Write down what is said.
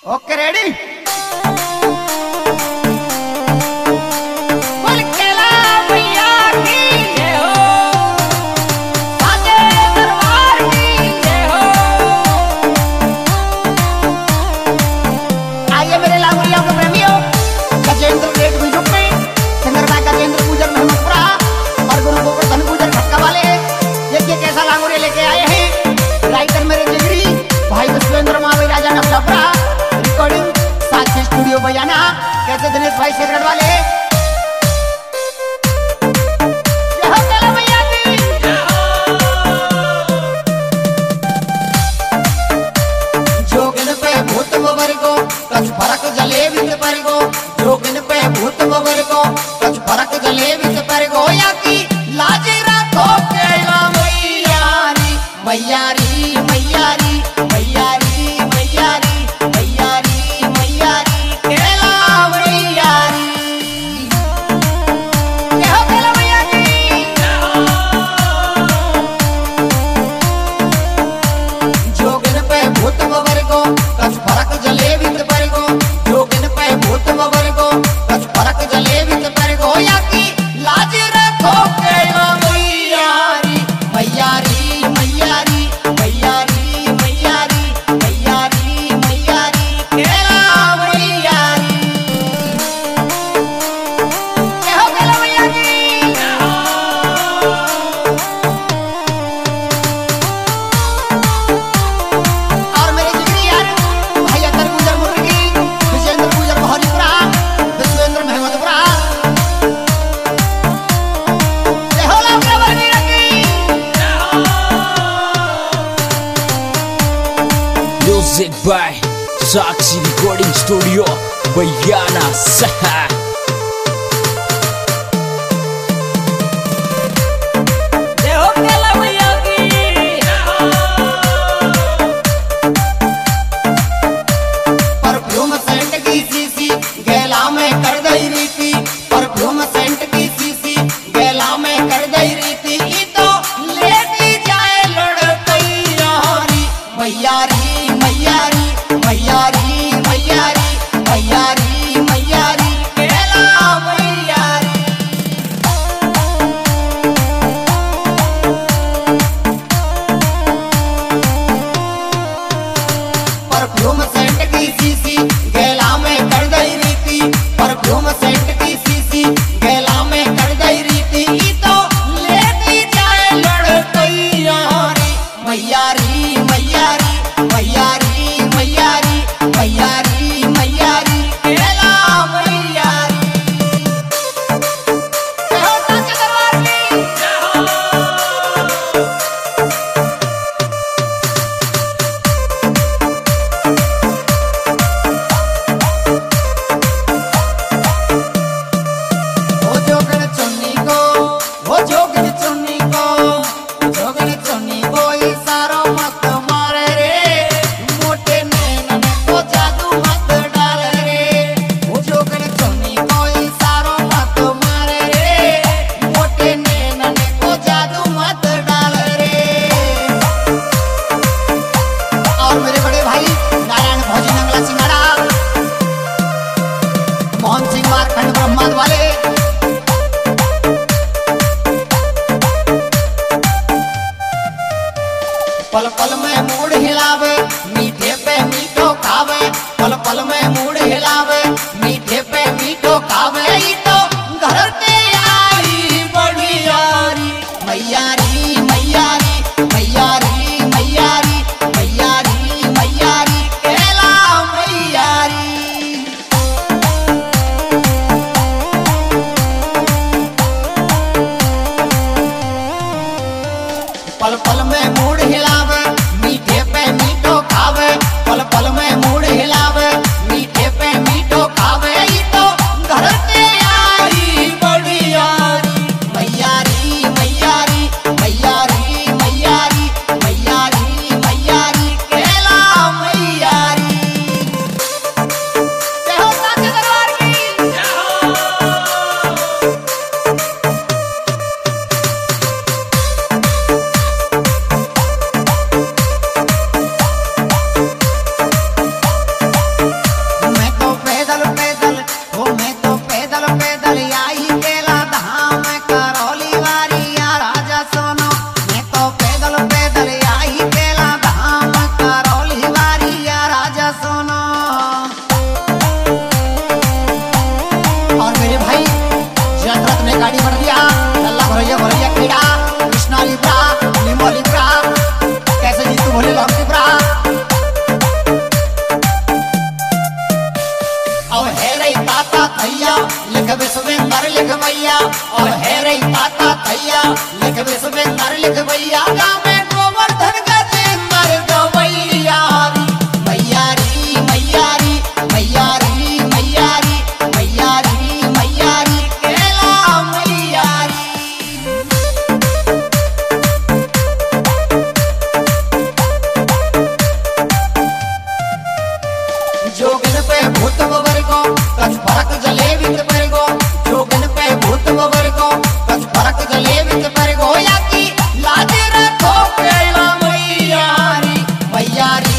Okay ready. बजाना कैसे दिनेश भाई सेकंड वाले जोगिन पे भूत बबर को कछ फरक जले बिंद पर को जोगिन पे भूत बबर को कछ फरक जले बिंद पर को या की लाज रखो केला मैयारी मैयारी मैयारी मैयारी मैयारी मैयारी मैयारी Music by Saksi Recording Studio Bayana Saha। Perfume scent की सीसी गैला में कर दई रीति, परफ्यूम सेंट की सीसी गैला में कर दई रीति, ई तो लेती जाए लड़कई यारी मैयारी मैयारी मैयारी मैयारी मैयारी मैयारी मैया और है रही ताता तैया लिख विश्वेंद्र लिख भैया गाँव में गोवर्धन का मर दो मैया मैया री मैया री मैया री मैया री मैया री मैया री केला मैया री। जोगिन पे भूत बबर को कछ फरक जले वित पर गो जोगिन पे भूत बबर को कछ फरक जले वित पर गो या की लाज रखो केला मैया री मैया री।